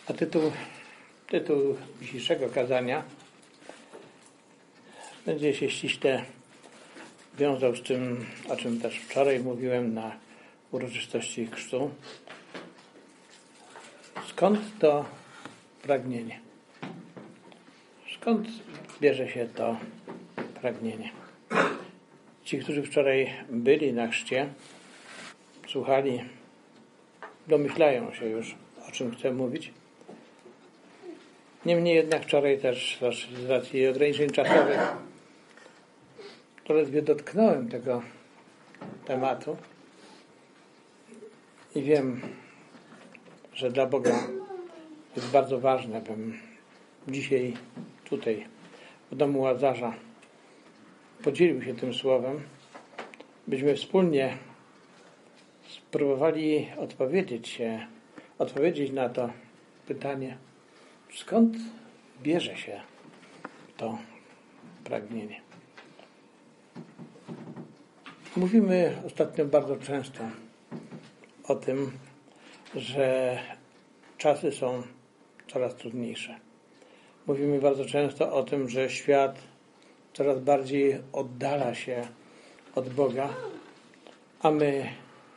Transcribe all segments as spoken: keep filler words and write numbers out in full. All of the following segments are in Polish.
A tytuł, tytuł dzisiejszego kazania będzie się ściśle wiązał z tym, o czym też wczoraj mówiłem na uroczystości chrztu. Skąd to pragnienie? Skąd bierze się to pragnienie? Ci, którzy wczoraj byli na chrzcie, słuchali, domyślają się już, o czym chcę mówić. Niemniej jednak wczoraj też z racji ograniczeń czasowych to ledwie dotknąłem tego tematu i wiem, że dla Boga jest bardzo ważne, bym dzisiaj tutaj w domu Łazarza podzielił się tym słowem, byśmy wspólnie spróbowali odpowiedzieć się, odpowiedzieć na to pytanie, skąd bierze się to pragnienie. Mówimy ostatnio bardzo często o tym, że czasy są coraz trudniejsze. Mówimy bardzo często o tym, że świat coraz bardziej oddala się od Boga, a my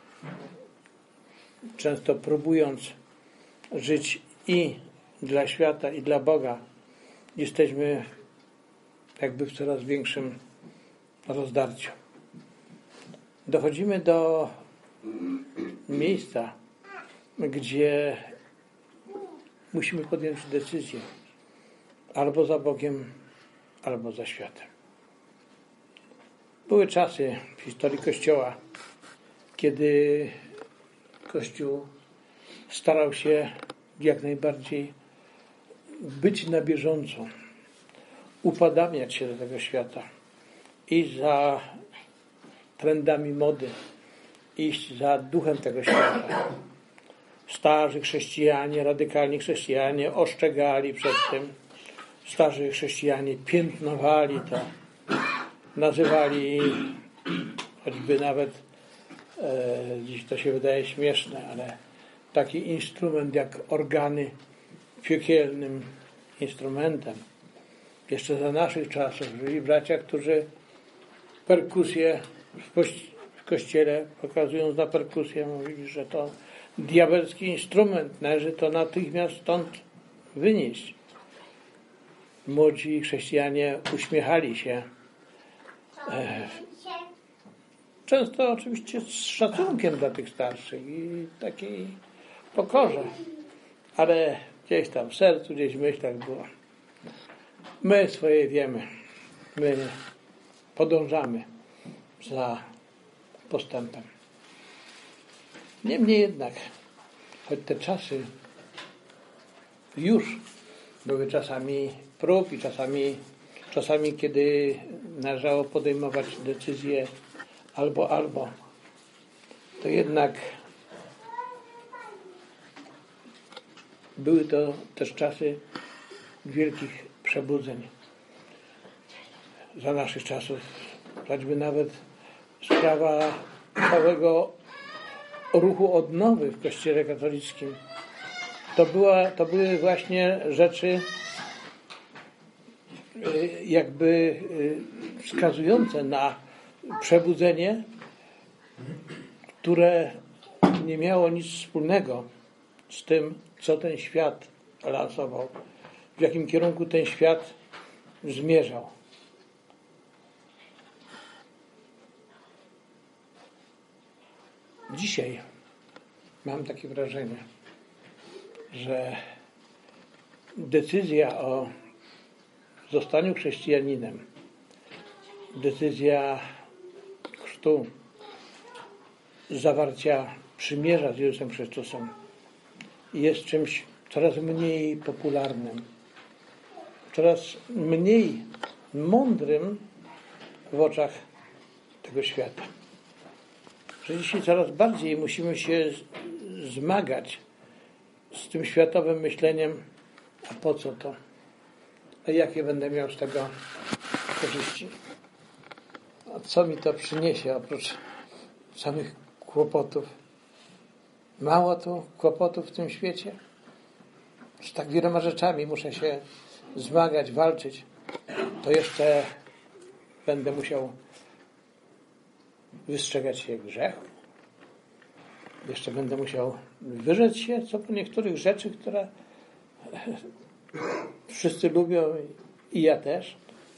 często próbując żyć i dla świata, i dla Boga, jesteśmy jakby w coraz większym rozdarciu. Dochodzimy do miejsca, gdzie musimy podjąć decyzję albo za Bogiem, albo za światem. Były czasy w historii Kościoła, kiedy Kościół starał się jak najbardziej być na bieżąco, upadamiać się do tego świata, iść za trendami mody, iść za duchem tego świata. Starzy chrześcijanie, radykalni chrześcijanie oszczegali przed tym. Starzy chrześcijanie piętnowali to. Nazywali choćby nawet, e, dziś to się wydaje śmieszne, ale taki instrument jak organy piekielnym instrumentem. Jeszcze za naszych czasów żyli bracia, którzy perkusję w, kości- w kościele, pokazując na perkusję, mówili, że to diabelski instrument, należy to natychmiast stąd wynieść. Młodzi chrześcijanie uśmiechali się. E, często oczywiście z szacunkiem dla tych starszych i takiej pokorze, ale gdzieś tam w sercu, gdzieś w myślach było. My swoje wiemy. My podążamy za postępem. Niemniej jednak, choć te czasy już były czasami prób i czasami, czasami kiedy należało podejmować decyzje albo, albo, to jednak były to też czasy wielkich przebudzeń. Za naszych czasów, choćby nawet sprawa całego ruchu odnowy w Kościele katolickim, to, była, to były właśnie rzeczy jakby wskazujące na przebudzenie, które nie miało nic wspólnego z tym, co ten świat lansował, w jakim kierunku ten świat zmierzał. Dzisiaj mam takie wrażenie, że decyzja o zostaniu chrześcijaninem, decyzja chrztu, zawarcia przymierza z Jezusem Chrystusem jest czymś coraz mniej popularnym, coraz mniej mądrym w oczach tego świata. Że dzisiaj coraz bardziej musimy się zmagać z tym światowym myśleniem, a po co to? A jakie będę miał z tego korzyści? A co mi to przyniesie oprócz samych kłopotów? Mało tu kłopotów w tym świecie? z tak wieloma rzeczami muszę się zmagać, walczyć, to jeszcze będę musiał wystrzegać się grzechu. Jeszcze będę musiał wyrzec się co po niektórych rzeczy, które wszyscy lubią i ja też.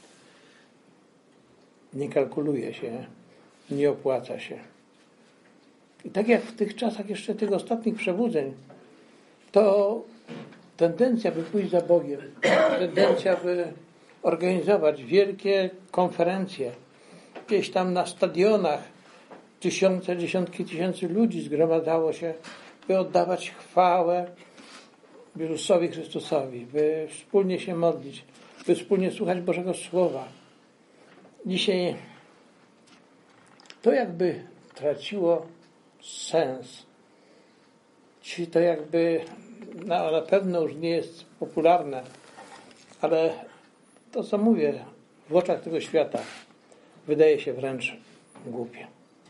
Nie kalkuluje się, nie opłaca się. I tak jak w tych czasach jeszcze tych ostatnich przebudzeń, to tendencja, by pójść za Bogiem, tendencja, by organizować wielkie konferencje, gdzieś tam na stadionach tysiące, dziesiątki tysięcy ludzi zgromadzało się, by oddawać chwałę Jezusowi Chrystusowi, by wspólnie się modlić, by wspólnie słuchać Bożego Słowa. Dzisiaj to jakby traciło sens. Dzisiaj to jakby no, na pewno już nie jest popularne, ale to, co mówię, w oczach tego świata wydaje się wręcz głupie.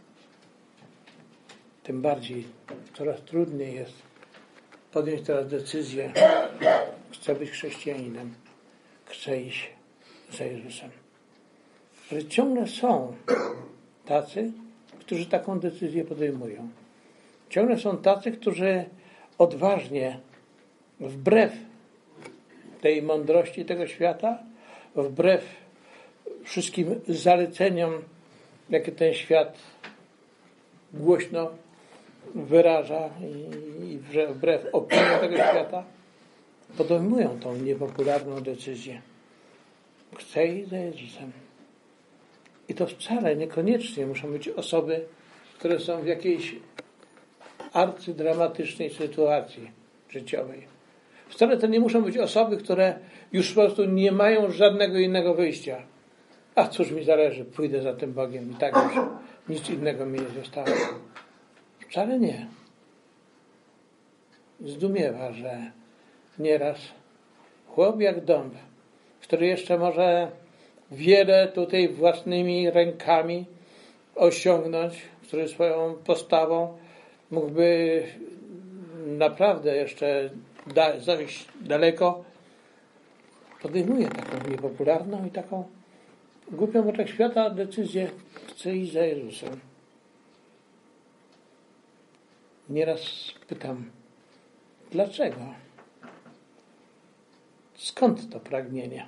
Tym bardziej coraz trudniej jest podjąć teraz decyzję, chcę być chrześcijaninem, chcę iść za Jezusem. Ale ciągle są tacy, którzy taką decyzję podejmują. Ciągle są tacy, którzy odważnie, wbrew tej mądrości tego świata, wbrew wszystkim zaleceniom, jakie ten świat głośno wyraża i wbrew opiniom tego świata, podejmują tą niepopularną decyzję. Chcę iść za Jezusem. I to wcale niekoniecznie muszą być osoby, które są w jakiejś arcydramatycznej sytuacji życiowej. Wcale to nie muszą być osoby, które już po prostu nie mają żadnego innego wyjścia. A cóż mi zależy, pójdę za tym Bogiem i tak już nic innego mi nie zostało. Wcale nie. Zdumiewa, że nieraz chłop jak dąb, który jeszcze może wiele tutaj własnymi rękami osiągnąć, który swoją postawą mógłby naprawdę jeszcze da, zajść daleko, podejmuje taką niepopularną i taką głupią w oczach świata decyzję, chcę iść za Jezusem. Nieraz pytam, dlaczego? Skąd to pragnienie?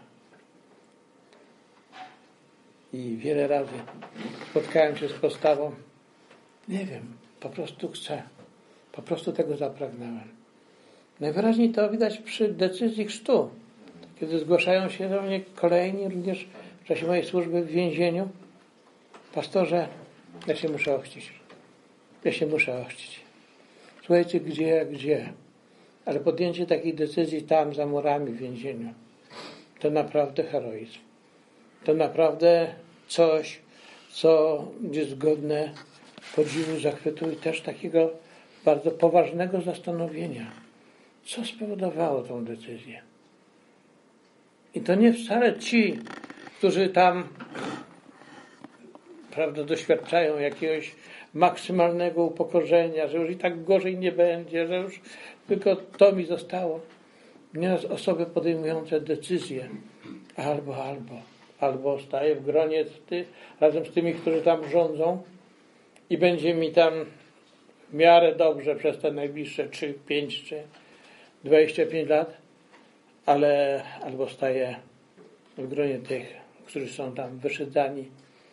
I wiele razy spotkałem się z postawą, nie wiem, po prostu chcę. Po prostu tego zapragnąłem. Najwyraźniej to widać przy decyzji chrztu. Kiedy zgłaszają się do mnie kolejni, również w czasie mojej służby w więzieniu, pastorze, ja się muszę ochrzcić. Ja się muszę ochrzcić. Słuchajcie, gdzie, gdzie? Ale podjęcie takiej decyzji tam, za murami w więzieniu, to naprawdę heroizm. To naprawdę coś, co jest godne podziwu, zachwytu i też takiego bardzo poważnego zastanowienia. Co spowodowało tą decyzję? I to nie wcale ci, którzy tam, prawda, doświadczają jakiegoś maksymalnego upokorzenia, że już i tak gorzej nie będzie, że już tylko to mi zostało. Nieraz osoby podejmujące decyzje albo, albo, albo staję w gronie ty, razem z tymi, którzy tam rządzą i będzie mi tam w miarę dobrze przez te najbliższe trzy, pięć czy dwadzieścia pięć lat, ale albo staję w gronie tych, którzy są tam wyszydzani,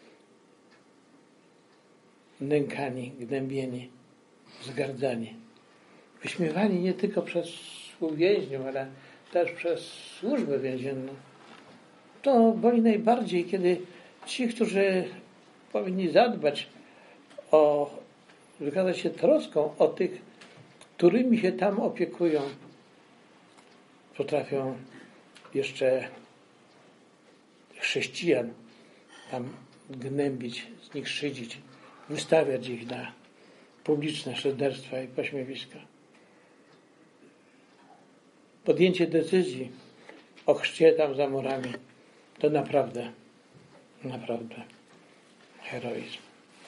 nękani, gnębieni, zgardzani, wyśmiewani nie tylko przez współwięźniów, ale też przez służbę więzienną. To boli najbardziej, kiedy ci, którzy powinni zadbać o, wykazać się troską o tych, którymi się tam opiekują, potrafią jeszcze chrześcijan tam gnębić, z nich szydzić, wystawiać ich na publiczne szyderstwa i pośmiewiska. Podjęcie decyzji o chrzcie tam za murami to naprawdę, naprawdę heroizm.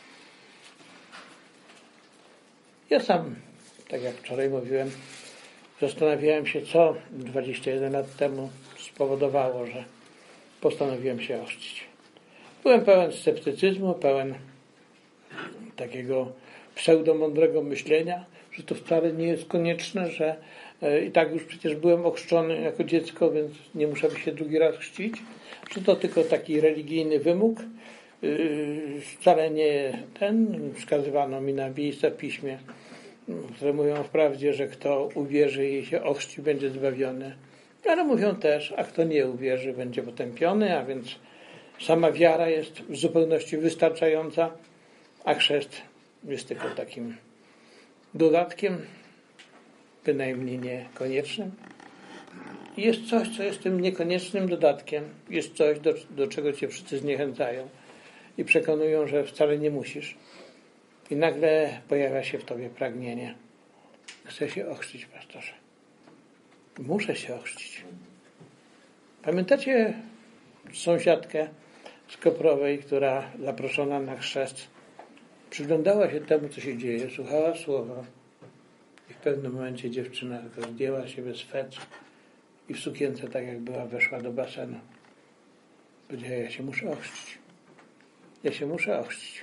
Ja sam, tak jak wczoraj mówiłem, zastanawiałem się, co dwadzieścia jeden lat temu spowodowało, że postanowiłem się ochrzcić. Byłem pełen sceptycyzmu, pełen takiego pseudomądrego myślenia, że to wcale nie jest konieczne, że i tak już przecież byłem ochrzczony jako dziecko, więc nie muszę się drugi raz chrzcić, że to tylko taki religijny wymóg. Wcale nie ten, wskazywano mi na miejsca w piśmie, które mówią wprawdzie, że kto uwierzy i się ochrzci, będzie zbawiony. Ale mówią też, a kto nie uwierzy, będzie potępiony, a więc sama wiara jest w zupełności wystarczająca, a chrzest jest tylko takim dodatkiem, bynajmniej niekoniecznym. I jest coś, co jest tym niekoniecznym dodatkiem, jest coś, do, do czego cię wszyscy zniechęcają i przekonują, że wcale nie musisz. I nagle pojawia się w tobie pragnienie. Chcę się ochrzcić, pastorze. Muszę się ochrzcić. Pamiętacie sąsiadkę z Koprowej, która zaproszona na chrzest przyglądała się temu, co się dzieje, słuchała słowa i w pewnym momencie dziewczyna zdjęła siebie swet i w sukience, tak jak była, weszła do basenu. Powiedziała, ja się muszę ochrzcić. Ja się muszę ochrzcić.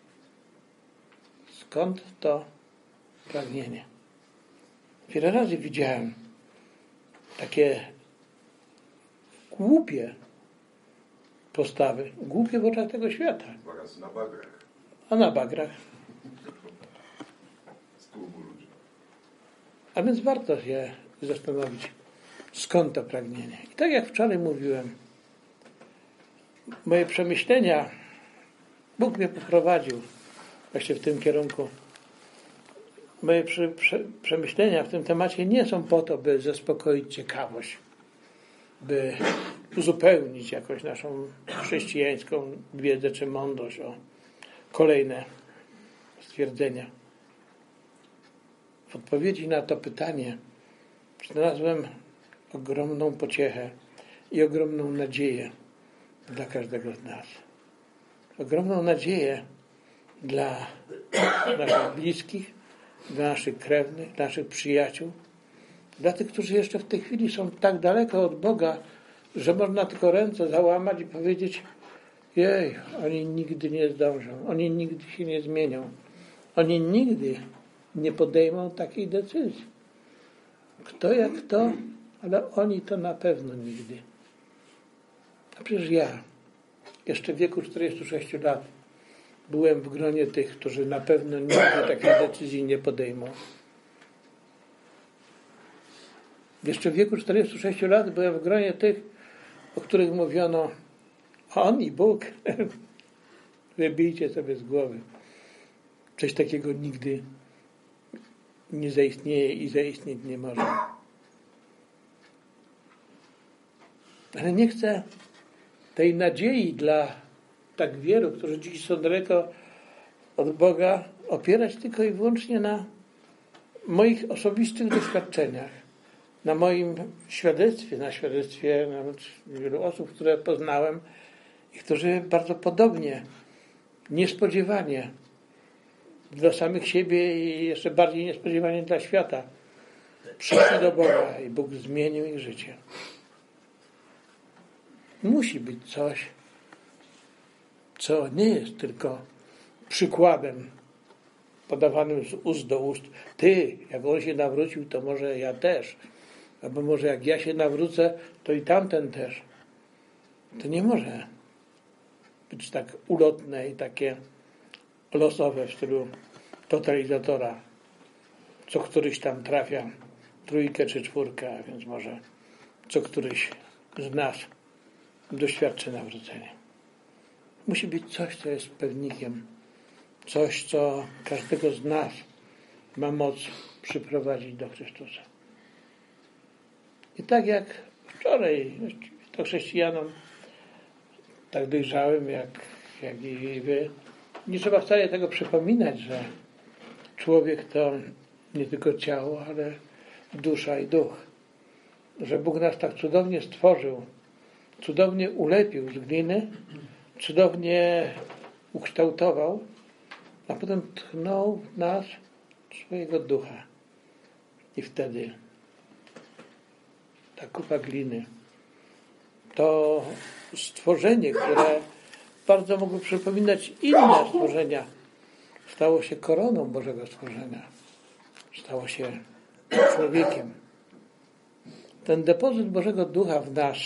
Skąd to pragnienie? Wiele razy widziałem takie głupie postawy, głupie w oczach tego świata. Na bagrach. A na bagrach. A więc warto się zastanowić, skąd to pragnienie. I tak jak wczoraj mówiłem, moje przemyślenia, Bóg mnie poprowadził właśnie w tym kierunku. Moje prze, prze, przemyślenia w tym temacie nie są po to, by zaspokoić ciekawość, by uzupełnić jakoś naszą chrześcijańską wiedzę czy mądrość o kolejne stwierdzenia. W odpowiedzi na to pytanie znalazłem ogromną pociechę i ogromną nadzieję dla każdego z nas. Ogromną nadzieję dla naszych bliskich, dla naszych krewnych, dla naszych przyjaciół, dla tych, którzy jeszcze w tej chwili są tak daleko od Boga, że można tylko ręce załamać i powiedzieć, jej, oni nigdy nie zdążą, oni nigdy się nie zmienią, oni nigdy nie podejmą takiej decyzji. Kto jak kto, ale oni to na pewno nigdy. A przecież ja, jeszcze w wieku czterdziestu sześciu lat, byłem w gronie tych, którzy na pewno nigdy takiej decyzji nie podejmą. Jeszcze w wieku czterdziestu sześciu lat byłem w gronie tych, o których mówiono, on i Bóg, wybijcie sobie z głowy. Coś takiego nigdy nie zaistnieje i zaistnieć nie może. Ale nie chcę tej nadziei dla tak wielu, którzy dziś są daleko od Boga, opierać tylko i wyłącznie na moich osobistych doświadczeniach, na moim świadectwie, na świadectwie nawet wielu osób, które poznałem i którzy bardzo podobnie, niespodziewanie dla samych siebie i jeszcze bardziej niespodziewanie dla świata przyszli do Boga i Bóg zmienił ich życie. Musi być coś, co nie jest tylko przykładem podawanym z ust do ust. Ty, jak on się nawrócił, to może ja też. Albo może jak ja się nawrócę, to i tamten też. To nie może być tak ulotne i takie losowe w stylu totalizatora. Co któryś tam trafia trójkę czy czwórkę, a więc może co któryś z nas doświadczy nawrócenia. Musi być coś, co jest pewnikiem. Coś, co każdego z nas ma moc przyprowadzić do Chrystusa. I tak jak wczoraj to chrześcijanom tak dojrzałym, jak, jak i wy, nie trzeba wcale tego przypominać, że człowiek to nie tylko ciało, ale dusza i duch. Że Bóg nas tak cudownie stworzył, cudownie ulepił z gliny, cudownie ukształtował, a potem tchnął w nas swojego ducha. I wtedy ta kupa gliny, to stworzenie, które bardzo mogło przypominać inne stworzenia, stało się koroną Bożego stworzenia. Stało się człowiekiem. Ten depozyt Bożego Ducha w nas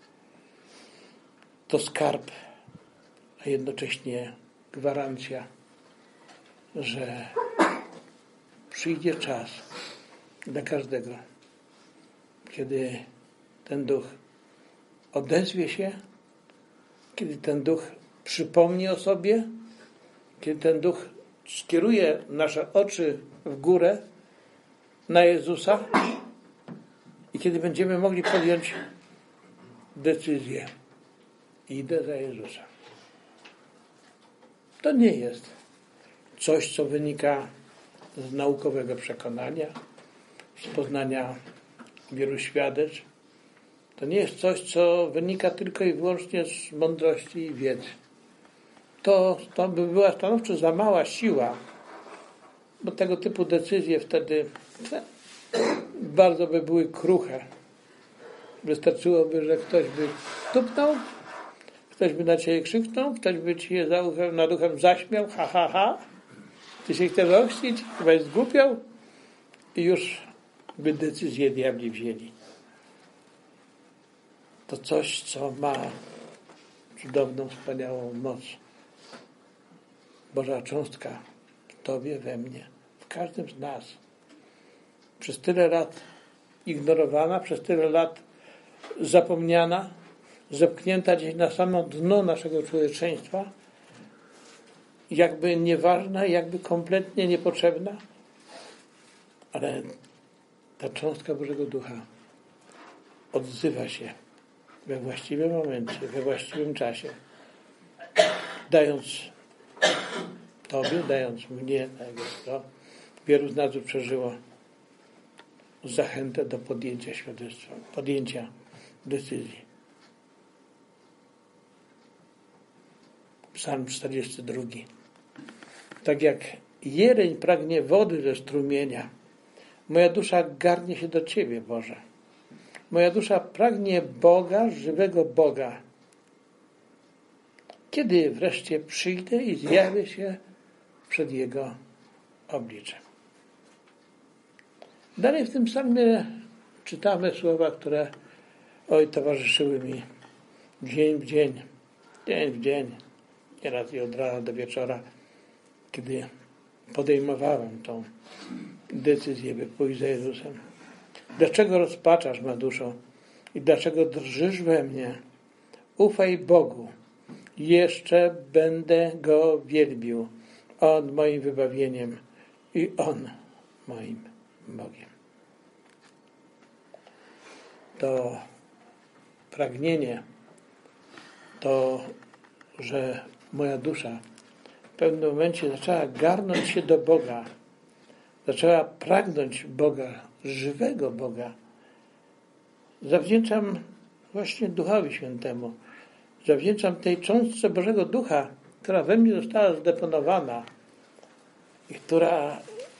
to skarb, a jednocześnie gwarancja, że przyjdzie czas dla każdego, kiedy ten Duch odezwie się, kiedy ten Duch przypomni o sobie, kiedy ten Duch skieruje nasze oczy w górę na Jezusa i kiedy będziemy mogli podjąć decyzję. Idę za Jezusem. To nie jest coś, co wynika z naukowego przekonania, z poznania wielu świadectw. To nie jest coś, co wynika tylko i wyłącznie z mądrości i wiedzy. To, to by była stanowczo za mała siła, bo tego typu decyzje wtedy bardzo by były kruche. Wystarczyłoby, że ktoś by tupnął, ktoś by na ciebie krzyknął, ktoś by ci je za uchem, nad uchem zaśmiał, ha, ha, ha. Ty się chcesz ochrzcić, chyba jest zgłupiał i już by decyzję diabli wzięli. To coś, co ma cudowną, wspaniałą moc. Boża cząstka w Tobie, we mnie, w każdym z nas. Przez tyle lat ignorowana, przez tyle lat zapomniana, zepchnięta gdzieś na samo dno naszego człowieczeństwa, jakby nieważna, jakby kompletnie niepotrzebna, ale ta cząstka Bożego Ducha odzywa się we właściwym momencie, we właściwym czasie, dając Tobie, dając mnie, tak jak to wielu z nas już przeżyło, zachętę do podjęcia świadectwa, podjęcia decyzji. Psalm czterdziesty drugi. Tak jak jeleń pragnie wody ze strumienia, moja dusza garnie się do Ciebie, Boże. Moja dusza pragnie Boga, żywego Boga. Kiedy wreszcie przyjdę i zjawię się przed Jego obliczem. Dalej w tym psalmie czytamy słowa, które oj towarzyszyły mi dzień w dzień, dzień w dzień, nieraz i od rana do wieczora, kiedy podejmowałem tą decyzję, by pójść za Jezusem. Dlaczego rozpaczasz, ma duszo? I dlaczego drżysz we mnie? Ufaj Bogu. Jeszcze będę Go wielbił. On moim wybawieniem i On moim Bogiem. To pragnienie, to, że moja dusza w pewnym momencie zaczęła garnąć się do Boga, zaczęła pragnąć Boga, żywego Boga, zawdzięczam właśnie Duchowi Świętemu. Zawdzięczam tej cząstce Bożego Ducha, która we mnie została zdeponowana i która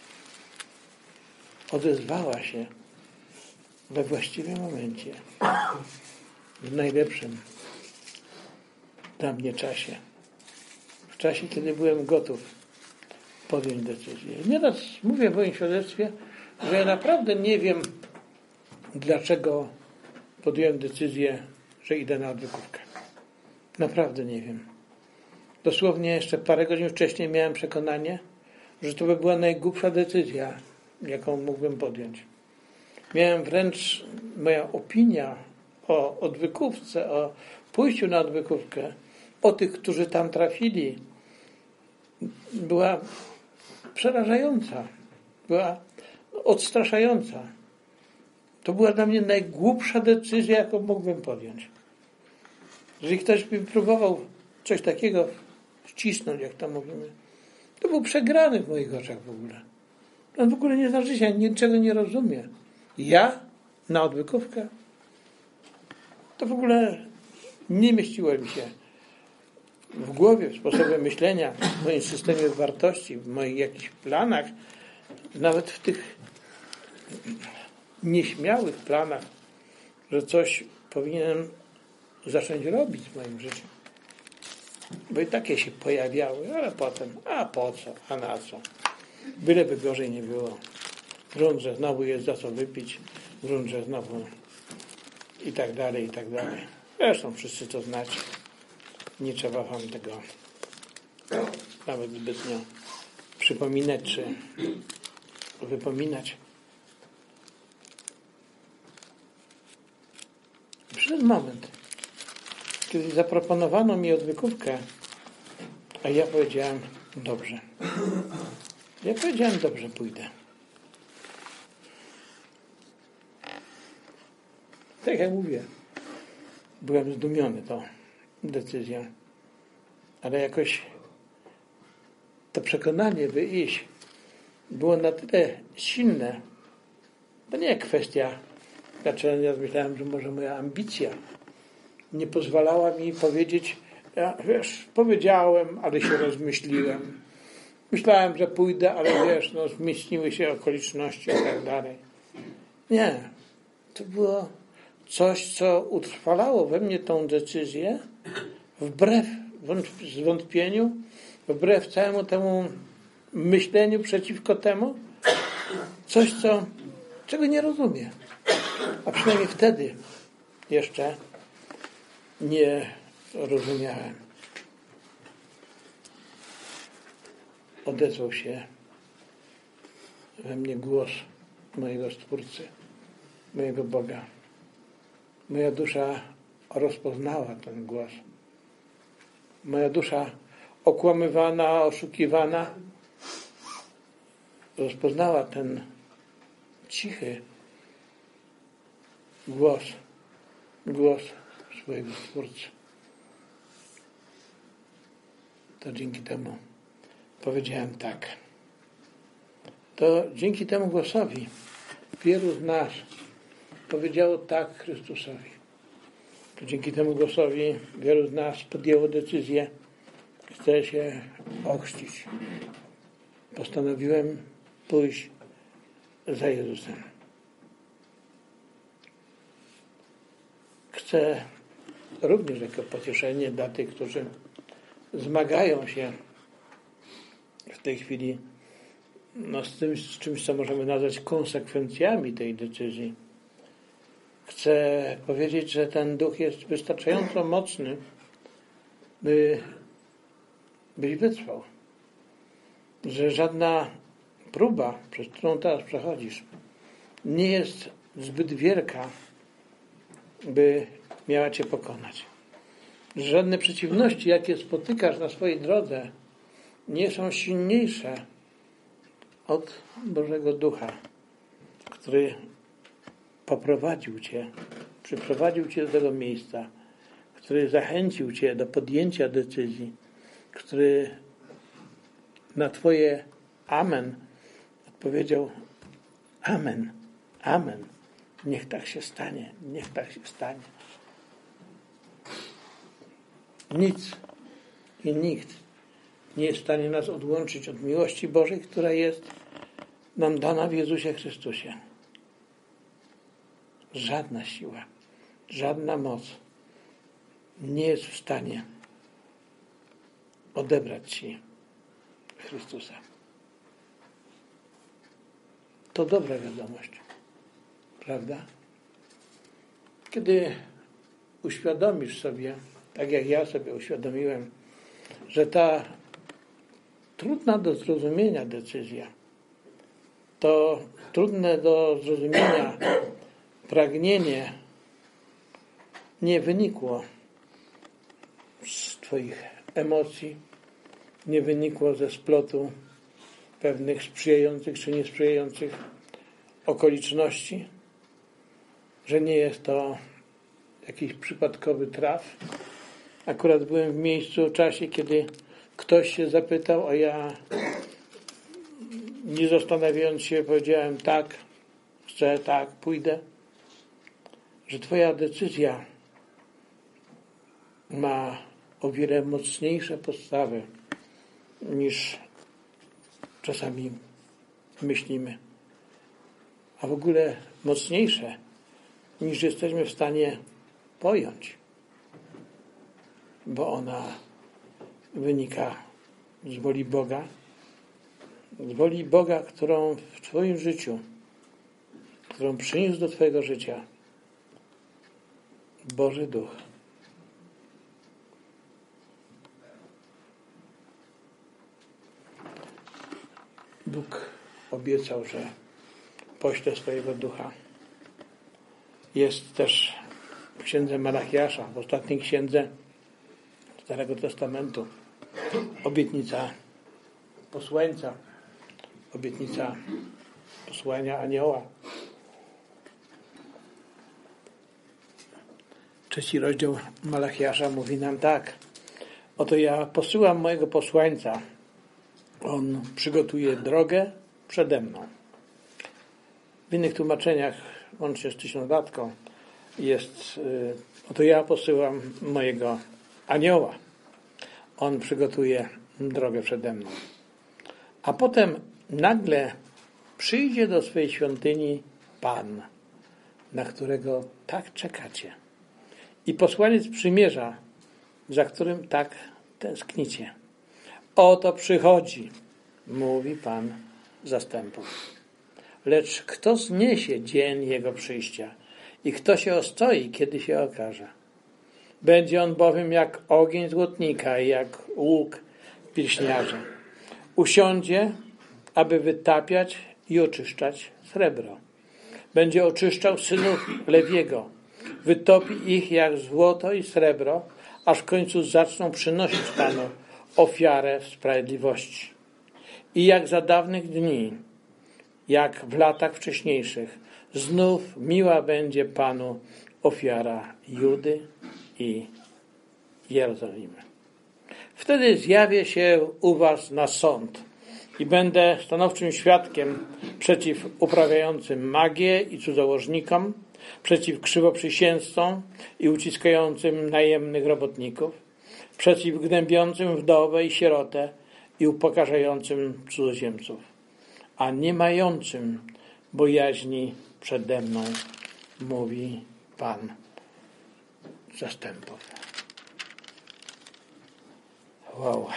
odezwała się we właściwym momencie, w najlepszym dla mnie czasie. W czasie, kiedy byłem gotów podjąć decyzję. Nieraz mówię w moim świadectwie, że ja naprawdę nie wiem, dlaczego podjąłem decyzję, że idę na odwykówkę. Naprawdę nie wiem. Dosłownie jeszcze parę godzin wcześniej miałem przekonanie, że to by była najgłupsza decyzja, jaką mógłbym podjąć. Miałem wręcz, moja opinia o odwykówce, o pójściu na odwykówkę, o tych, którzy tam trafili, była przerażająca, była odstraszająca. To była dla mnie najgłupsza decyzja, jaką mógłbym podjąć. Jeżeli ktoś by próbował coś takiego wcisnąć, jak to mówimy, to był przegrany w moich oczach w ogóle. On w ogóle nie zna życia, niczego nie rozumie. Ja na odwykówkę? To w ogóle nie mieściło mi się w głowie, w sposobie myślenia, w moim systemie wartości, w moich jakichś planach, nawet w tych nieśmiałych planach, że coś powinienem zacząć robić w moim życiu. Bo i takie się pojawiały, ale potem, a po co, a na co? Byleby gorzej nie było. Grunt, że znowu jest za co wypić, grunt, że znowu i tak dalej, i tak dalej. Zresztą wszyscy to znacie. Nie trzeba wam tego nawet zbytnio przypominać, czy wypominać. Przyszedł moment, kiedy zaproponowano mi odwykówkę, a ja powiedziałem, dobrze. Ja powiedziałem, dobrze, pójdę. Tak jak mówię, byłem zdumiony tą decyzją, ale jakoś to przekonanie, by iść, było na tyle silne. To nie kwestia, znaczy ja myślałem, że może moja ambicja nie pozwalała mi powiedzieć, ja, wiesz, powiedziałem, ale się rozmyśliłem. Myślałem, że pójdę, ale wiesz, no zmieniły się okoliczności i tak dalej. Nie. To było coś, co utrwalało we mnie tą decyzję wbrew zwątpieniu, wbrew całemu temu myśleniu przeciwko temu. Coś, co, czego nie rozumiem. A przynajmniej wtedy jeszcze nie rozumiałem. Odezwał się we mnie głos mojego Stwórcy, mojego Boga. Moja dusza rozpoznała ten głos. Moja dusza okłamywana, oszukiwana rozpoznała ten cichy głos, głos swojego Stwórcy. To dzięki temu powiedziałem tak. To dzięki temu głosowi wielu z nas powiedziało tak Chrystusowi. To dzięki temu głosowi wielu z nas podjęło decyzję, chce się ochrzcić. Postanowiłem pójść za Jezusem. Chcę również jako pocieszenie dla tych, którzy zmagają się w tej chwili no, z tym, z czymś, co możemy nazwać konsekwencjami tej decyzji. Chcę powiedzieć, że ten duch jest wystarczająco mocny, by byś wytrwał. Że żadna próba, przez którą teraz przechodzisz, nie jest zbyt wielka, by miała cię pokonać. Że żadne przeciwności, jakie spotykasz na swojej drodze, nie są silniejsze od Bożego Ducha, który poprowadził cię, przyprowadził cię do tego miejsca, który zachęcił cię do podjęcia decyzji, który na twoje amen odpowiedział amen, amen. Niech tak się stanie, niech tak się stanie. Nic i nikt nie jest w stanie nas odłączyć od miłości Bożej, która jest nam dana w Jezusie Chrystusie. Żadna siła, żadna moc nie jest w stanie odebrać ci Chrystusa. To dobra wiadomość, prawda? Kiedy uświadomisz sobie, tak jak ja sobie uświadomiłem, że ta trudna do zrozumienia decyzja, to trudne do zrozumienia pragnienie nie wynikło z twoich emocji, nie wynikło ze splotu pewnych sprzyjających czy niesprzyjających okoliczności, że nie jest to jakiś przypadkowy traf. Akurat byłem w miejscu, w czasie, kiedy ktoś się zapytał, a ja nie zastanawiając się powiedziałem tak, chcę, tak, pójdę. Że twoja decyzja ma o wiele mocniejsze podstawy niż czasami myślimy. A w ogóle mocniejsze niż jesteśmy w stanie pojąć, bo ona wynika z woli Boga, z woli Boga, którą w Twoim życiu, którą przyniósł do Twojego życia Boży Duch. Bóg obiecał, że pośle swojego Ducha. Jest też w księdze Malachiasza, w ostatniej księdze Starego Testamentu, obietnica posłańca, obietnica posłania anioła. Trzeci rozdział Malachiasza mówi nam tak: oto ja posyłam mojego posłańca, on przygotuje drogę przede mną. W innych tłumaczeniach, łącznie z tysiąclatką, jest oto ja posyłam mojego anioła, on przygotuje drogę przede mną. A potem nagle przyjdzie do swojej świątyni Pan, na którego tak czekacie. I posłaniec przymierza, za którym tak tęsknicie. Oto przychodzi, mówi Pan zastępów. Lecz kto zniesie dzień Jego przyjścia i kto się ostoi, kiedy się okaże? Będzie on bowiem jak ogień złotnika i jak łuk pilśniarza. Usiądzie, aby wytapiać i oczyszczać srebro. Będzie oczyszczał synów Lewiego. Wytopi ich jak złoto i srebro, aż w końcu zaczną przynosić Panu ofiarę sprawiedliwości. I jak za dawnych dni, jak w latach wcześniejszych, znów miła będzie Panu ofiara Judy i Jerozolimy. Wtedy zjawię się u was na sąd i będę stanowczym świadkiem przeciw uprawiającym magię i cudzołożnikom, przeciw krzywoprzysięzcom i uciskającym najemnych robotników, przeciw gnębiącym wdowę i sierotę i upokarzającym cudzoziemców, a nie mającym bojaźni przede mną, mówi Pan zastępów. Wow.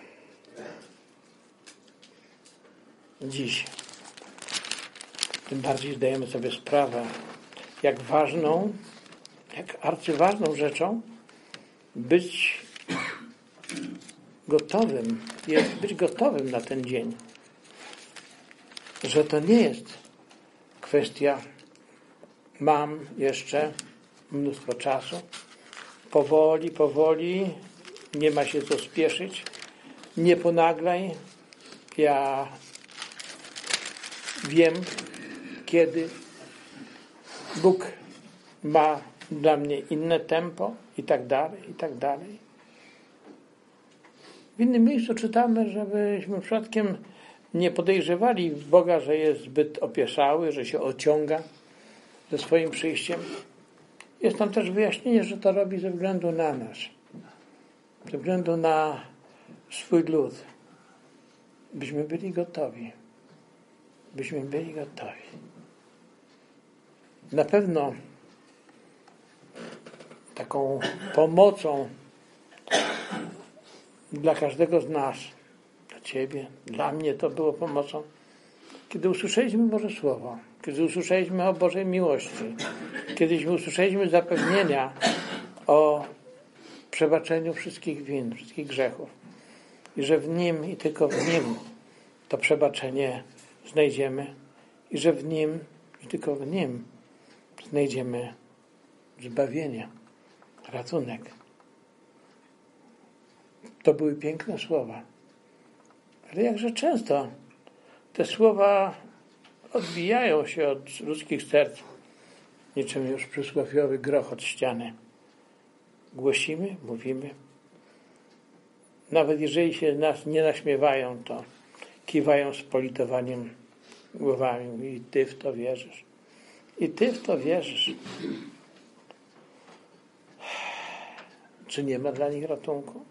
Dziś tym bardziej zdajemy sobie sprawę, jak ważną, jak arcyważną rzeczą być gotowym, jest być gotowym na ten dzień. Że to nie jest kwestia mam jeszcze mnóstwo czasu, powoli, powoli, nie ma się co spieszyć, nie ponaglaj, ja wiem, kiedy Bóg ma dla mnie inne tempo i tak dalej, i tak dalej. W innym miejscu czytamy, żebyśmy przypadkiem nie podejrzewali Boga, że jest zbyt opieszały, że się ociąga ze swoim przyjściem. Jest tam też wyjaśnienie, że to robi ze względu na nas, ze względu na swój lud. Byśmy byli gotowi. Byśmy byli gotowi. Na pewno taką pomocą dla każdego z nas, dla Ciebie, dla mnie to było pomocą, kiedy usłyszeliśmy Boże Słowo, kiedy usłyszeliśmy o Bożej miłości, kiedyśmy usłyszeliśmy zapewnienia o przebaczeniu wszystkich win, wszystkich grzechów i że w Nim i tylko w Nim to przebaczenie znajdziemy i że w Nim i tylko w Nim znajdziemy zbawienie, ratunek. To były piękne słowa. Ale jakże często te słowa odbijają się od ludzkich serc, niczym już przysłowiowy groch od ściany. Głosimy, mówimy. Nawet jeżeli się nas nie naśmiewają, to kiwają z politowaniem głowami. I Ty w to wierzysz. I Ty w to wierzysz. Czy nie ma dla nich ratunku?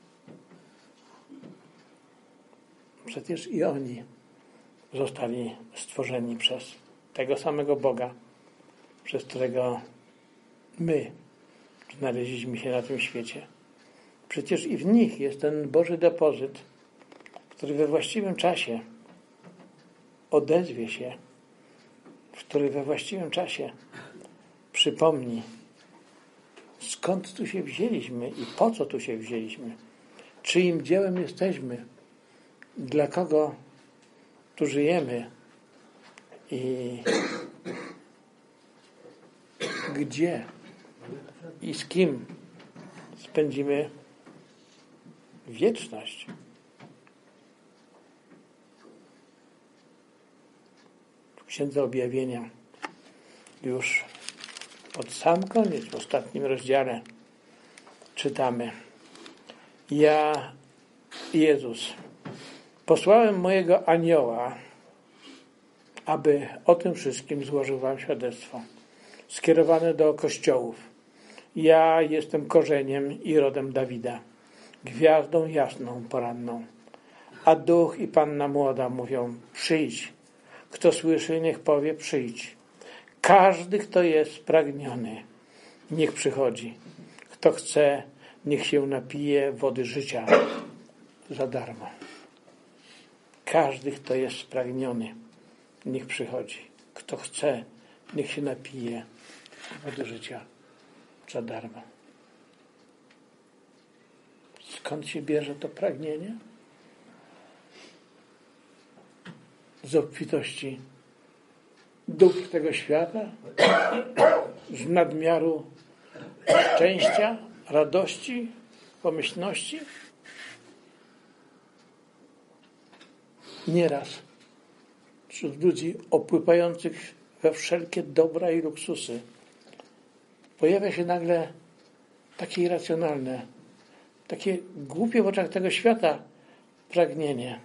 Przecież i oni zostali stworzeni przez tego samego Boga, przez którego my znaleźliśmy się na tym świecie. Przecież i w nich jest ten Boży depozyt, który we właściwym czasie odezwie się, który we właściwym czasie przypomni, skąd tu się wzięliśmy i po co tu się wzięliśmy, czyim dziełem jesteśmy, dla kogo tu żyjemy i gdzie i z kim spędzimy wieczność. W Księdze Objawienia już pod sam koniec, w ostatnim rozdziale czytamy: ja, Jezus, posłałem mojego anioła, aby o tym wszystkim złożył wam świadectwo, skierowane do kościołów. Ja jestem korzeniem i rodem Dawida, gwiazdą jasną poranną. A Duch i Panna Młoda mówią: przyjdź. Kto słyszy, niech powie: przyjdź. Każdy, kto jest spragniony, niech przychodzi. Kto chce, niech się napije wody życia za darmo. Każdy, kto jest spragniony, niech przychodzi. Kto chce, niech się napije wody życia za darmo. Skąd się bierze to pragnienie? Z obfitości dóbr tego świata? Z nadmiaru szczęścia, radości, pomyślności? Nieraz wśród ludzi opływających we wszelkie dobra i luksusy pojawia się nagle takie irracjonalne, takie głupie w oczach tego świata pragnienie.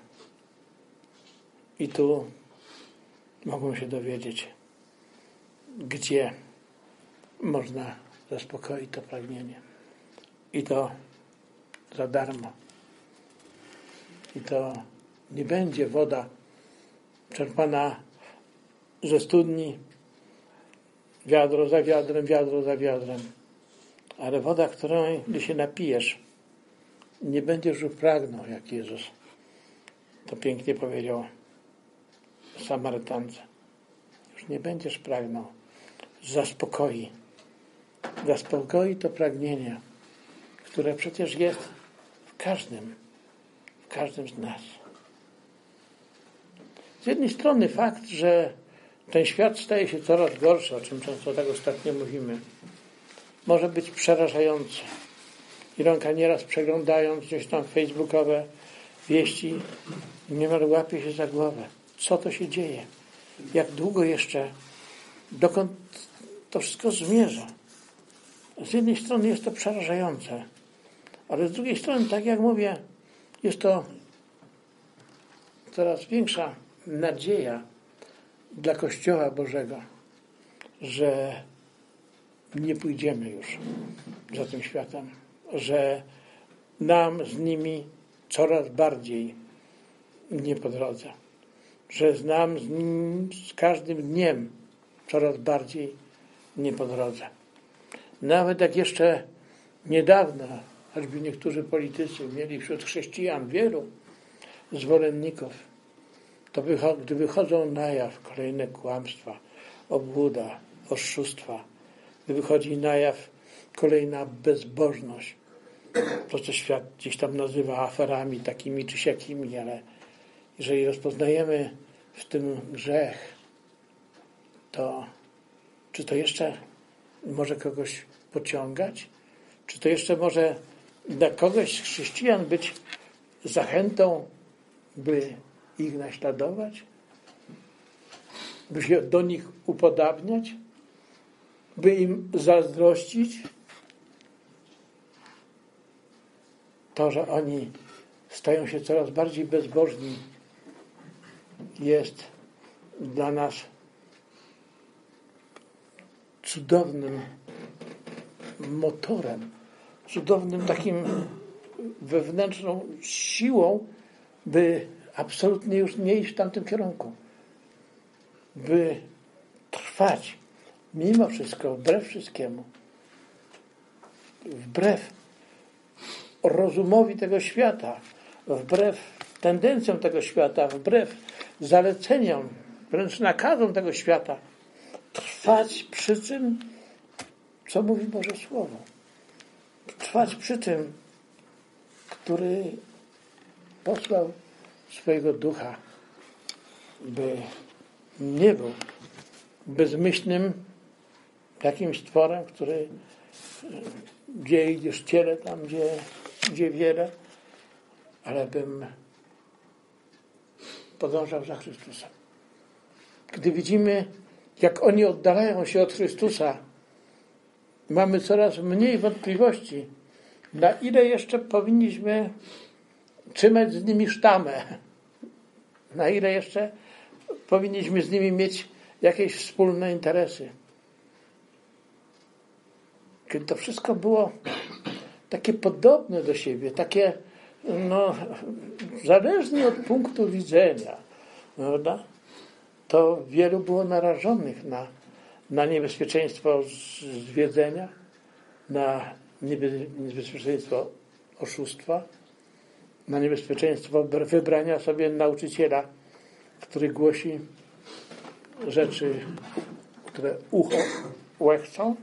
I tu mogą się dowiedzieć, gdzie można zaspokoić to pragnienie. I to za darmo. I to nie będzie woda czerpana ze studni, wiadro za wiadrem, wiadro za wiadrem. Ale woda, którą gdy się napijesz, nie będziesz już pragnął, jak Jezus to pięknie powiedział Samarytance. Już nie będziesz pragnął. Zaspokoi. Zaspokoi to pragnienie, które przecież jest w każdym, w każdym z nas. Z jednej strony fakt, że ten świat staje się coraz gorszy, o czym często tak ostatnio mówimy, może być przerażający. Ilonka nieraz przeglądając gdzieś tam facebookowe wieści, niemal łapie się za głowę. Co to się dzieje? Jak długo jeszcze? Dokąd to wszystko zmierza? Z jednej strony jest to przerażające, ale z drugiej strony, tak jak mówię, jest to coraz większa nadzieja dla Kościoła Bożego, że nie pójdziemy już za tym światem, że nam z nimi coraz bardziej nie po drodze, że nam z nim z każdym dniem coraz bardziej nie po drodze. Nawet jak jeszcze niedawno, choćby niektórzy politycy mieli wśród chrześcijan wielu zwolenników, to gdy wychodzą na jaw kolejne kłamstwa, obłuda, oszustwa, gdy wychodzi na jaw kolejna bezbożność, to co świat gdzieś tam nazywa aferami takimi czy siakimi, ale jeżeli rozpoznajemy w tym grzech, to czy to jeszcze może kogoś pociągać? Czy to jeszcze może dla kogoś z chrześcijan być zachętą, by ich naśladować? By się do nich upodabniać? By im zazdrościć? To, że oni stają się coraz bardziej bezbożni, jest dla nas cudownym motorem, cudownym takim wewnętrzną siłą, by absolutnie już nie iść w tamtym kierunku, by trwać, mimo wszystko, wbrew wszystkiemu, wbrew rozumowi tego świata, wbrew tendencjom tego świata, wbrew zaleceniom, wręcz nakazom tego świata, trwać przy tym, co mówi Boże Słowo. Trwać przy tym, który posłał swojego Ducha, by nie był bezmyślnym jakimś stworem, który gdzie idziesz ciele, tam gdzie, gdzie wiele, ale bym podążał za Chrystusem. Gdy widzimy, jak oni oddalają się od Chrystusa, mamy coraz mniej wątpliwości, na ile jeszcze powinniśmy trzymać z nimi sztamę, na ile jeszcze powinniśmy z nimi mieć jakieś wspólne interesy. Kiedy to wszystko było takie podobne do siebie, takie no, zależnie od punktu widzenia, prawda? To wielu było narażonych na, na niebezpieczeństwo zwiedzenia, na niebezpieczeństwo oszustwa, na niebezpieczeństwo wybrania sobie nauczyciela, który głosi rzeczy, które ucho łechcą,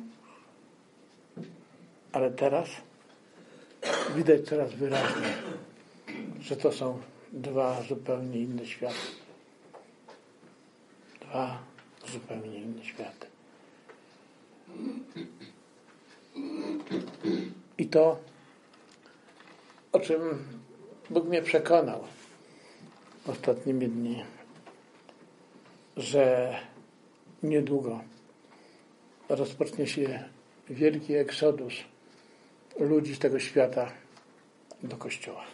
ale teraz widać coraz wyraźniej, że to są dwa zupełnie inne światy. Dwa zupełnie inne światy. I to, o czym Bóg mnie przekonał ostatnimi dni, że niedługo rozpocznie się wielki eksodus ludzi z tego świata do Kościoła.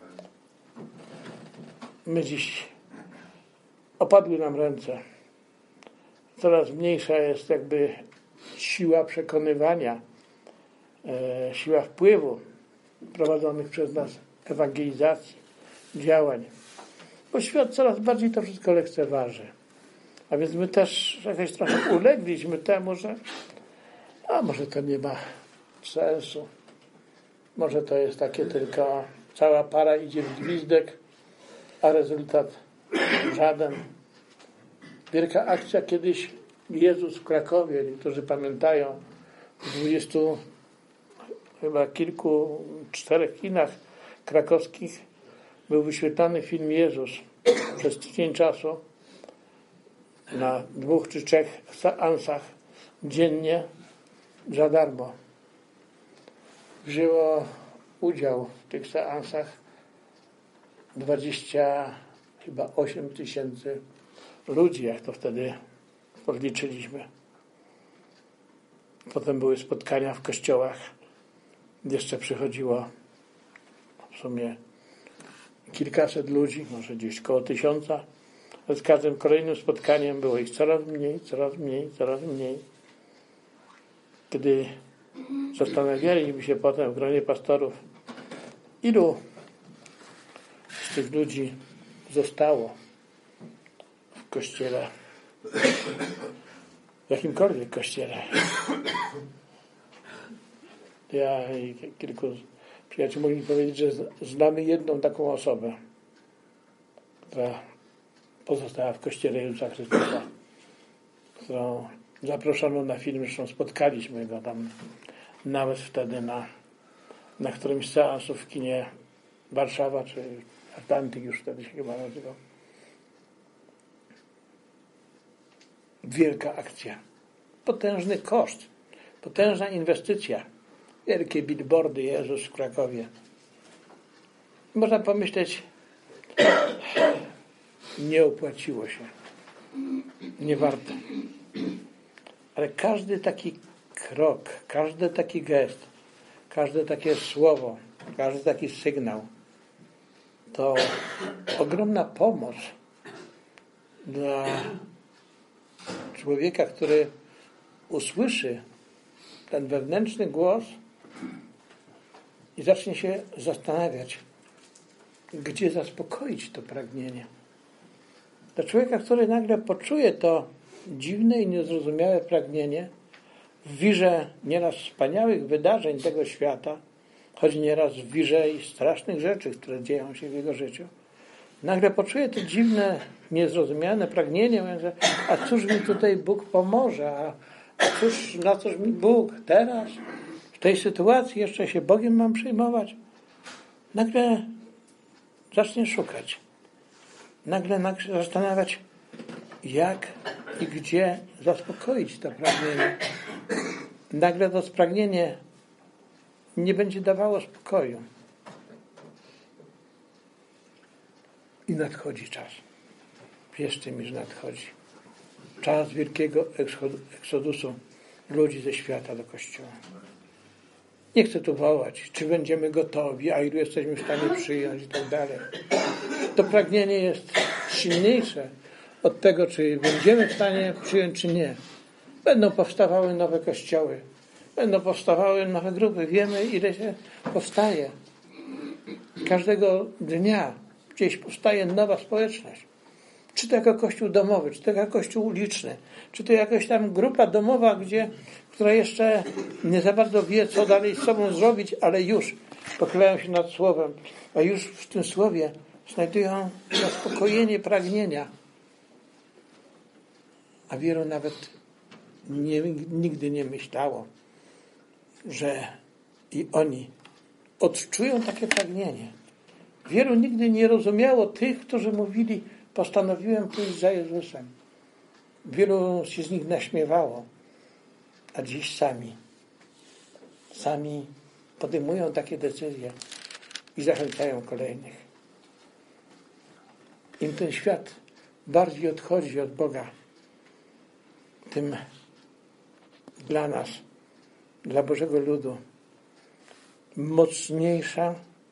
My dziś opadły nam ręce. Coraz mniejsza jest jakby siła przekonywania, e, siła wpływu prowadzonych przez nas ewangelizacji, działań. Bo świat coraz bardziej to wszystko lekceważy. A więc my też jakoś trochę ulegliśmy temu, że a może to nie ma sensu. Może to jest takie tylko cała para idzie w gwizdek, a rezultat żaden. Wielka akcja kiedyś Jezus w Krakowie, niektórzy pamiętają, w dwudziestu chyba kilku, czterech kinach krakowskich był wyświetlany film Jezus przez tydzień czasu na dwóch czy trzech seansach dziennie za darmo. Wzięło udział w tych seansach dwadzieścia chyba osiem tysięcy ludzi, jak to wtedy podliczyliśmy. Potem były spotkania w kościołach. Jeszcze przychodziło w sumie kilkaset ludzi, może gdzieś koło tysiąca. Z każdym kolejnym spotkaniem było ich coraz mniej, coraz mniej, coraz mniej. Kiedy zastanawialiśmy się potem w gronie pastorów, ilu z tych ludzi zostało w kościele, w jakimkolwiek kościele. Ja i kilku przyjaciół mogli powiedzieć, że znamy jedną taką osobę, która pozostała w kościele Jezusa Chrystusa, którą zaproszono na film, zresztą spotkaliśmy go tam nawet wtedy na, na którymś z seansów w kinie Warszawa, czy Atlantyk już wtedy się chyba nazywał. Wielka akcja. Potężny koszt. Potężna inwestycja. Wielkie billboardy Jezus w Krakowie. Można pomyśleć, nie opłaciło się. Nie warto. Ale każdy taki krok, każdy taki gest, każde takie słowo, każdy taki sygnał to ogromna pomoc dla człowieka, który usłyszy ten wewnętrzny głos i zacznie się zastanawiać, gdzie zaspokoić to pragnienie. Dla człowieka, który nagle poczuje to dziwne i niezrozumiałe pragnienie w wirze nieraz wspaniałych wydarzeń tego świata, choć nieraz w wirze i strasznych rzeczy, które dzieją się w jego życiu, nagle poczuje to dziwne, niezrozumiane pragnienie, mówiąc, a cóż mi tutaj Bóg pomoże, a, a cóż, na cóż mi Bóg teraz, w tej sytuacji jeszcze się Bogiem mam przejmować. Nagle zacznie szukać. Nagle, nagle zastanawiać, jak i gdzie zaspokoić to pragnienie. Nagle to pragnienie nie będzie dawało spokoju. I nadchodzi czas. Wierzcie mi, że nadchodzi. Czas wielkiego eksodusu ludzi ze świata do Kościoła. Nie chcę tu wołać, czy będziemy gotowi, a ilu jesteśmy w stanie przyjąć i tak dalej. To pragnienie jest silniejsze od tego, czy będziemy w stanie przyjąć, czy nie. Będą powstawały nowe kościoły. Będą powstawały nowe grupy. Wiemy, ile się powstaje. Każdego dnia gdzieś powstaje nowa społeczność. Czy to jako kościół domowy, czy to jako kościół uliczny, czy to jakaś tam grupa domowa, gdzie, która jeszcze nie za bardzo wie, co dalej z sobą zrobić, ale już pochylają się nad słowem, a już w tym słowie znajdują zaspokojenie pragnienia. A wielu nawet nie, nigdy nie myślało, że i oni odczują takie pragnienie. Wielu nigdy nie rozumiało tych, którzy mówili, postanowiłem pójść za Jezusem. Wielu się z nich naśmiewało, a dziś sami, sami podejmują takie decyzje i zachęcają kolejnych. Im ten świat bardziej odchodzi od Boga, tym dla nas, dla Bożego ludu, mocniejsza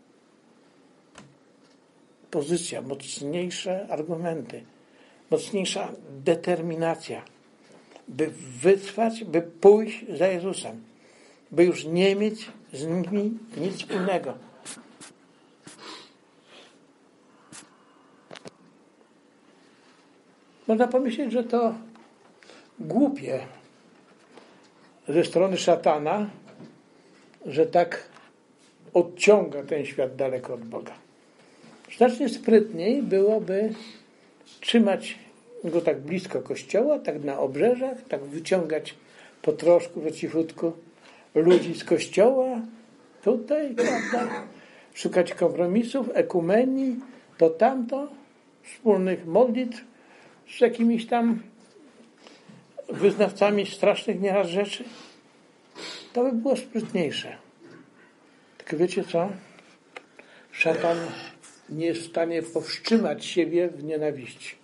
pozycja, mocniejsze argumenty, mocniejsza determinacja, by wytrwać, by pójść za Jezusem, by już nie mieć z nimi nic wspólnego. Można pomyśleć, że to głupie ze strony szatana, że tak odciąga ten świat daleko od Boga. Znacznie sprytniej byłoby trzymać go tak blisko Kościoła, tak na obrzeżach, tak wyciągać po troszku, po cichutku ludzi z Kościoła, tutaj, prawda, szukać kompromisów, ekumenii, to tamto, wspólnych modlitw z jakimiś tam wyznawcami strasznych nieraz rzeczy. To by było sprytniejsze. Tylko wiecie co? Szatan nie jest w stanie powstrzymać siebie w nienawiści.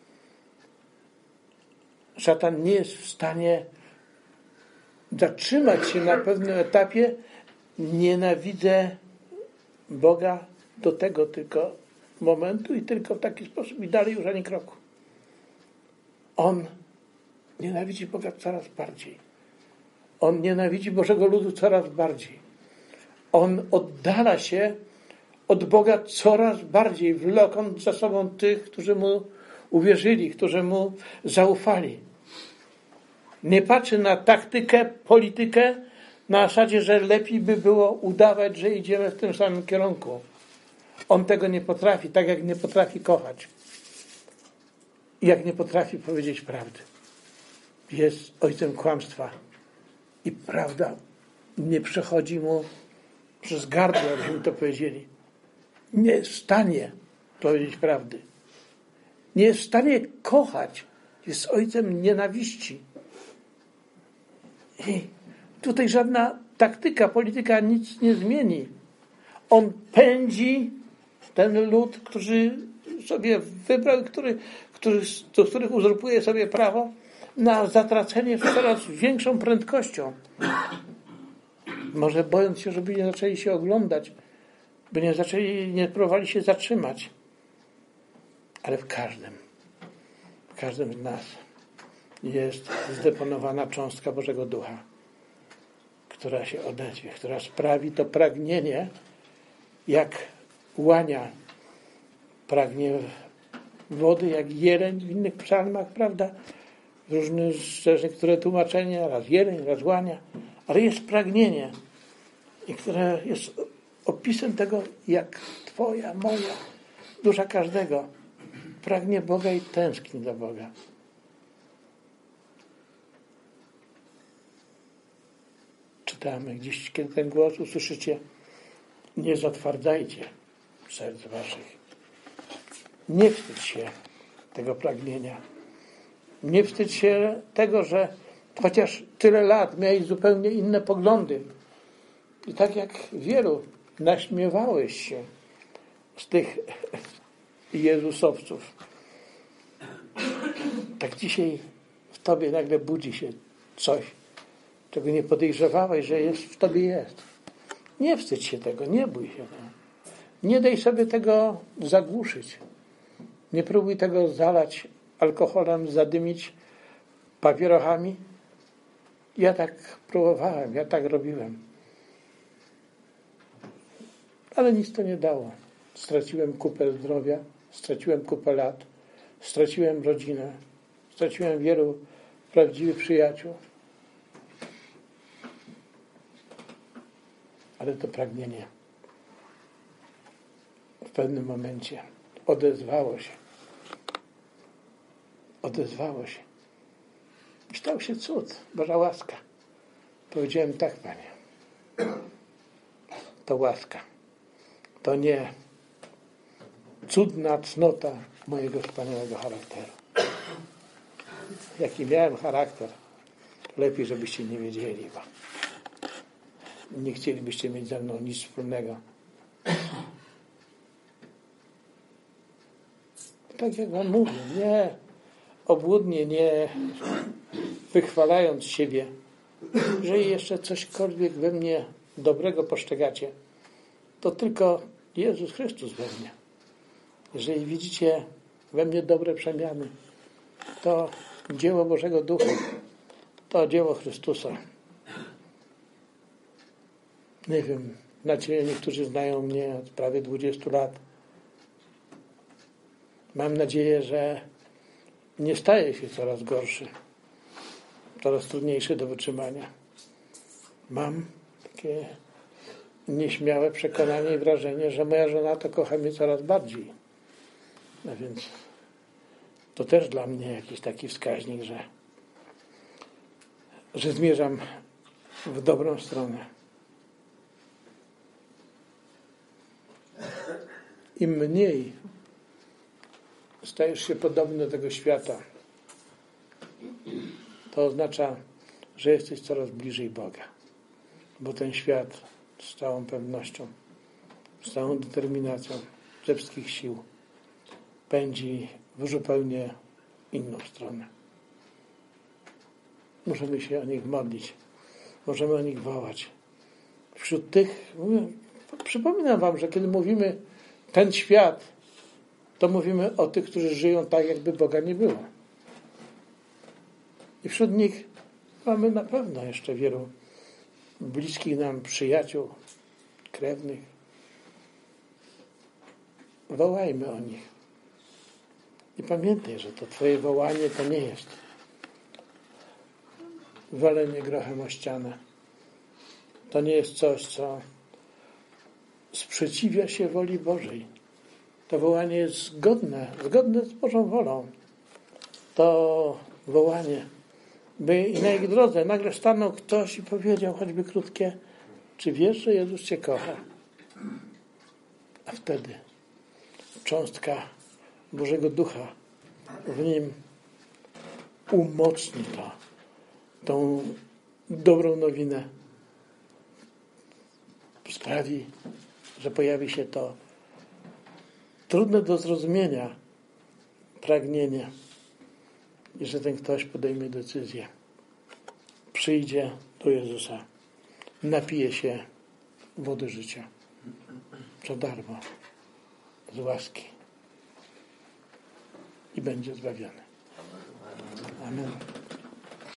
Szatan nie jest w stanie zatrzymać się na pewnym etapie. Nienawidzę Boga do tego tylko momentu i tylko w taki sposób i dalej już ani kroku. On nienawidzi Boga coraz bardziej. On nienawidzi Bożego ludu coraz bardziej. On oddala się od Boga coraz bardziej, wlokąc za sobą tych, którzy Mu uwierzyli, którzy Mu zaufali. Nie patrzy na taktykę, politykę, na zasadzie, że lepiej by było udawać, że idziemy w tym samym kierunku. On tego nie potrafi, tak jak nie potrafi kochać. I jak nie potrafi powiedzieć prawdy. Jest ojcem kłamstwa. I prawda nie przechodzi mu przez gardło, jakbyśmy to powiedzieli. Nie jest w stanie powiedzieć prawdy. Nie jest w stanie kochać. Jest ojcem nienawiści. I tutaj żadna taktyka, polityka nic nie zmieni. On pędzi ten lud, który sobie wybrał, który, który, do których uzurpuje sobie prawo, na zatracenie z coraz większą prędkością. Może bojąc się, żeby nie zaczęli się oglądać, by nie zaczęli, nie próbowali się zatrzymać. Ale w każdym, w każdym z nas jest zdeponowana cząstka Bożego Ducha, która się odezwie, która sprawi to pragnienie, jak łania pragnie wody, jak jeleń w innych psalmach, prawda? różne, niektóre tłumaczenia, raz jeleń, raz łania, ale jest pragnienie, i które jest opisem tego, jak twoja, moja, dusza każdego pragnie Boga i tęskni do Boga. Czytamy gdzieś, kiedy ten głos usłyszycie, nie zatwardzajcie serc waszych. Nie wstydź się tego pragnienia. Nie wstydź się tego, że chociaż tyle lat miałeś zupełnie inne poglądy. I tak jak wielu naśmiewałeś się z tych Jezusowców, tak dzisiaj w tobie nagle budzi się coś, czego nie podejrzewałeś, że jest w tobie jest. Nie wstydź się tego, nie bój się tego. Nie daj sobie tego zagłuszyć. Nie próbuj tego zalać alkoholem, zadymić papierochami. Ja tak próbowałem, ja tak robiłem. Ale nic to nie dało. Straciłem kupę zdrowia, straciłem kupę lat, straciłem rodzinę, straciłem wielu prawdziwych przyjaciół. Ale to pragnienie w pewnym momencie odezwało się. Odezwało się. I stał się cud, Boża łaska. Powiedziałem tak, Panie. To łaska. To nie cudna cnota mojego wspaniałego charakteru. Jaki miałem charakter, lepiej, żebyście nie wiedzieli, bo nie chcielibyście mieć ze mną nic wspólnego. Tak jak wam mówię, nie obłudnie, nie wychwalając siebie, jeżeli jeszcze cośkolwiek we mnie dobrego postrzegacie, to tylko Jezus Chrystus we mnie. Jeżeli widzicie we mnie dobre przemiany, to dzieło Bożego Ducha, to dzieło Chrystusa. Nie wiem, znaczy niektórzy znają mnie od prawie dwudziestu lat. Mam nadzieję, że nie staje się coraz gorszy, coraz trudniejszy do wytrzymania. Mam takie nieśmiałe przekonanie i wrażenie, że moja żona to kocha mnie coraz bardziej. No więc to też dla mnie jakiś taki wskaźnik, że, że zmierzam w dobrą stronę. Im mniej stajesz się podobny do tego świata, to oznacza, że jesteś coraz bliżej Boga. Bo ten świat z całą pewnością, z całą determinacją, ze wszystkich sił pędzi w zupełnie inną stronę. Możemy się o nich modlić. Możemy o nich wołać. Wśród tych, mówię, przypominam wam, że kiedy mówimy ten świat, to mówimy o tych, którzy żyją tak, jakby Boga nie było. I wśród nich mamy na pewno jeszcze wielu bliskich nam przyjaciół, krewnych. Wołajmy o nich. I pamiętaj, że to twoje wołanie to nie jest walenie grochem o ścianę. To nie jest coś, co sprzeciwia się woli Bożej. To wołanie jest zgodne, zgodne z Bożą wolą. To wołanie, by i na ich drodze nagle stanął ktoś i powiedział choćby krótkie, czy wiesz, że Jezus cię kocha? A wtedy cząstka Bożego Ducha w nim umocni to, tą dobrą nowinę. Sprawi, że pojawi się to trudne do zrozumienia pragnienie i że ten ktoś podejmie decyzję. Przyjdzie do Jezusa, napije się wody życia za darmo, z łaski i będzie zbawiony. Amen.